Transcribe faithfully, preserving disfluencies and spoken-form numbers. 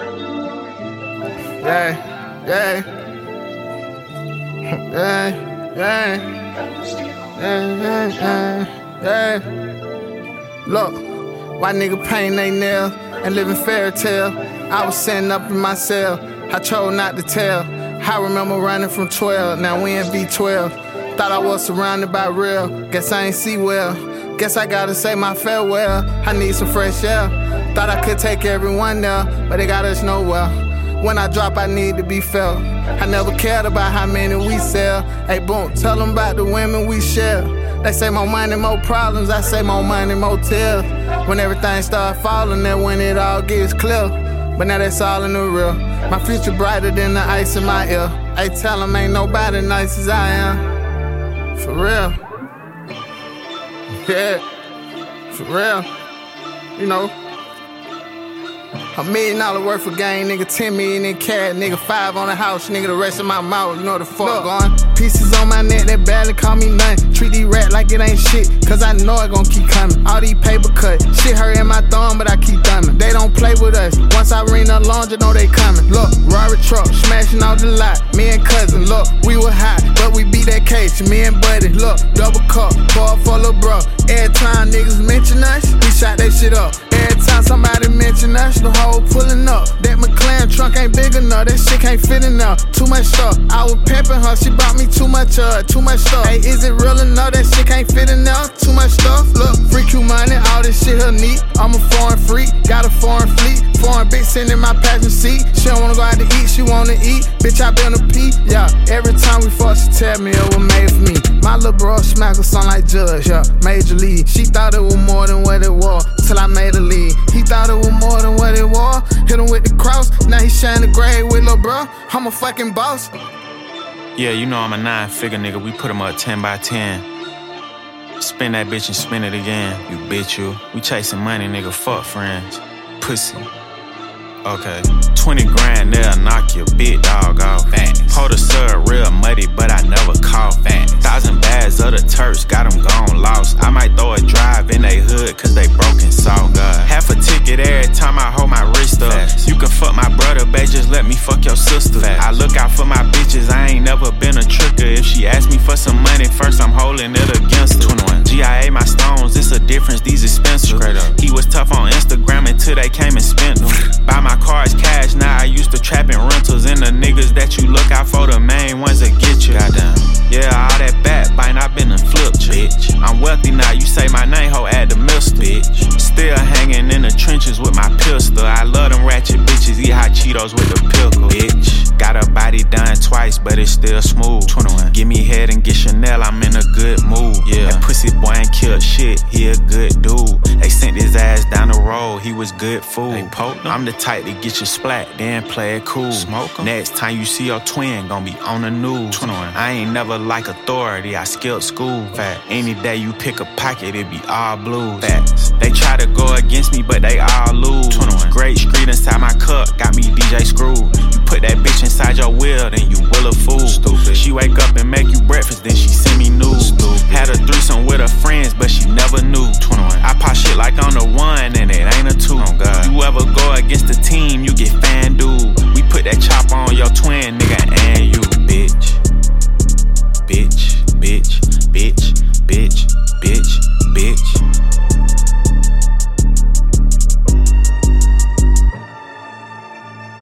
Yeah, yeah. Yeah, yeah. Yeah, yeah, yeah, yeah. Look, why nigga paint they nails and living fairy tale? I was sitting up in my cell, I chose not to tell. I remember running from twelve, now we in V twelve. Thought I was surrounded by real, guess I ain't see well. Guess I gotta say my farewell, I need some fresh air. Thought I could take everyone there, but they got us nowhere. When I drop, I need to be felt. I never cared about how many we sell. Hey, boom, tell them about the women we share. They say more money, more problems. I say more money, more tears. When everything start falling, then when it all gets clear. But now that's all in the real. My future brighter than the ice in my ear. Hey, tell them ain't nobody nice as I am. For real. Yeah. For real. You know. A million dollar worth of game, nigga, ten million in cash, nigga, five on the house, nigga, the rest of my mouth, you know the fuck going. Pieces on my neck, they barely call me nothing. Treat these rats like it ain't shit, cause I know it gon' keep coming. All these paper cuts, shit hurt in my thumb, but I keep thumbing. They don't play with us, once I ring the alarm, you know they coming. Look, Rari truck, smashing out the lot, me and cousin, look, we were hot, but we beat that case, me and buddy, look, double cup, pour for lil' bro. Every time niggas mention us, we shot that shit up. Every time somebody mention us, the whole pulling up. That McLaren trunk ain't big enough, that shit can't fit enough. Too much stuff, I was pimping her, she bought me too much uh, too much stuff. Hey, is it real enough? That shit can't fit enough. Too much stuff, look, free Q money, all this shit here neat. I'm a foreign freak, got a foreign fleet. Foreign bitch sitting in my passenger seat. She don't wanna go out to eat, she wanna eat. Bitch, I been a pee, yeah. Every time we fuck, she tell me it was made for me. My little bro smack her son like Judge, yeah, Major League. She thought it was more than what it was, till I made a lead. He thought it was more than what it was. Hit him with the cross, now he shining the grave with lil' bro. I'm a fucking boss. Yeah, you know I'm a nine-figure nigga. We put him up ten by ten. Spin that bitch and spin it again. You bitch, you. We chasing money, nigga. Fuck friends. Pussy. Okay. twenty grand, they'll knock your big dog off. Pour the syrup real muddy, but I never cough. Thousand bags of the Turks, got them gone lost. I might throw a drive in they hood, cause they broken saw. Half a ticket every time I hold my wrist up. Facts. You can fuck my brother, babe, just let me fuck your sister. Facts. I look out for my bitches, I ain't never been a tricker. If she ask me for some money, first I'm holding it against her. twenty-one G I A my stones, it's a difference, these expensive. He was tough on Instagram until they came and spent them. Buy my cars cash, now I used to trap in rentals. And the niggas that you look out for, the main ones that get you. Goddamn. Yeah, all that backbiting, I been a flip, bitch. I'm wealthy now, you say my name, ho, add the mister, bitch. Still hanging in the trenches with my pistol. I love them ratchet bitches, eat hot Cheetos with the pickle, bitch. Got her body done twice, but it's still smooth. twenty-one Give me head and get Chanel, I'm in a good mood. Yeah, that pussy boy ain't killed shit, he a good dude. They sent his ass down the road, he was good food. I'm the type to get you splat, then play it cool. Smoke em. Next time you see your twin, gon' be on the news. twenty-one I ain't never like authority, I skipped school. Fact. Any day you pick a pocket, it be all blues. Facts. They try to go against me, but they all lose. twenty-one Great street inside my cup, got me D J Screw. You put that bitch inside your wheel, then you will a fool. Stupid. She wake up and make you breakfast, then she send me news. Stupid. Had a threesome with her friends, but she never knew. twenty-one I pop shit like on the one, and it ain't a two. Oh God. You ever go against the team, you